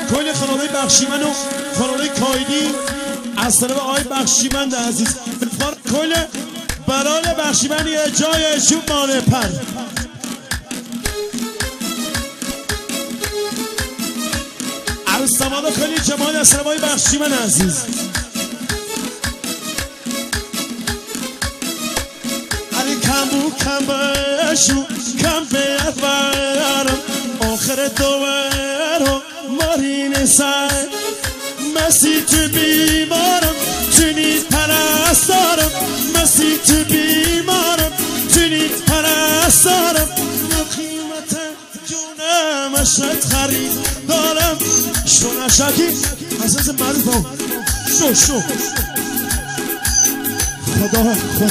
کل خانواده بخشیمن و خانواده کایدی از طرف آقای بخشیمند عزیز کل برال بخشیمن یه جای شوب مانه پر عروس دامادا کلی جماعت از طرف آقای بخشیمن عزیز علی کمو کم بشو کم بیت برم آخر دوارم مارین سر مسی تو بیمارم تو نیز پرستارم مسی تو بیمارم تو نیز پرستارم قیمت جونم اشت خرید دارم شو نشکی حساس معروف شو خدا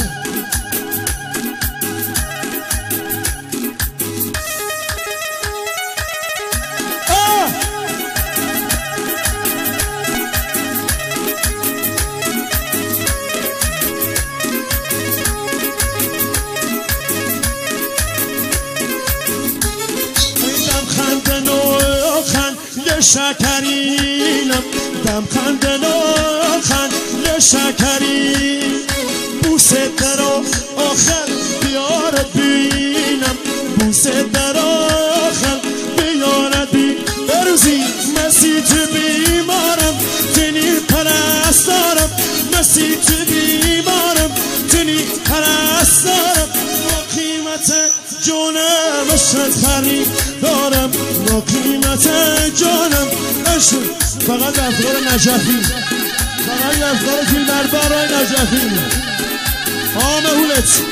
شکرینم دم خندن خند شکرین بوسه در آخر بیارت بینم بوسه در آخر بیارت بین بروزی مسی تو بیمارم تنی پرستارم مسی تو بیمارم تنی پرستارم با قیمت جونم اشت خرید دارم با قیمت جانم اشت فقط افکار نجفی فقط افکار فیلم برای نجفی آمهولت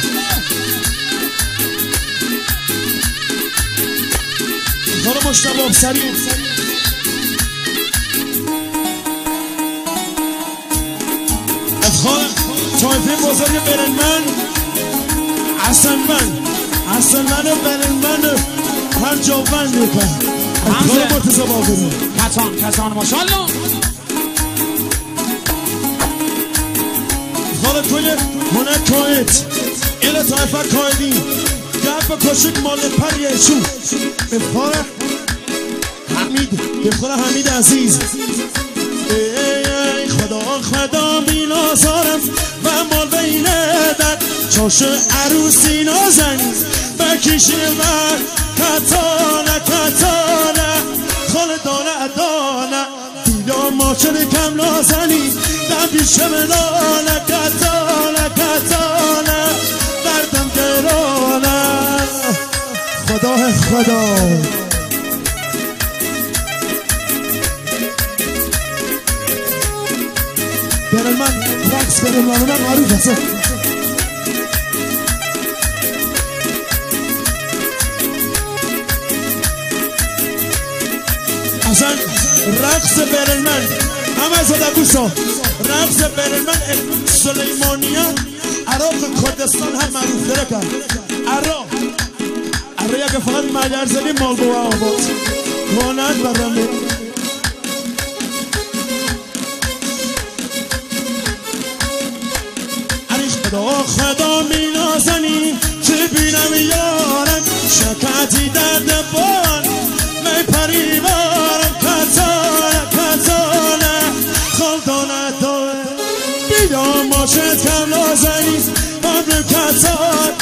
خانم مشتبه سریع افخار تایفه بزرگ برنمن حسن من و برنمن هر جا بند میکن افخار مرتضی باقری کتان ماشالله افخار توی هنر کایت ایل طایفه کایدی گرب کشک مال پریشو افخار حمید عزیز ای خدا مینازارم و مال بینه در چاش عروسی نازنی بکیشی من کتانه خال دانه دیلا ماچن کم نازنی در بیشه منانه کتانه دردم گرانه خدا برلمن رقص برلمن اونم معروف هست اصلا رقص برلمن همه از آدبوسا رقص برلمن سلیمانیان عراق کردستان هم معروف داره کن عراق که فقط مجرزنی مالگوه آباد مانند برمه خدا می نازنی چه بینم یارم شکتی درد بان می پریوارم کتانه خالدانه بیدام باشد کم نازنی بابر کتانه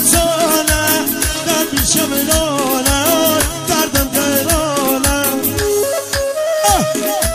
در بیشم دانه دردم گرانه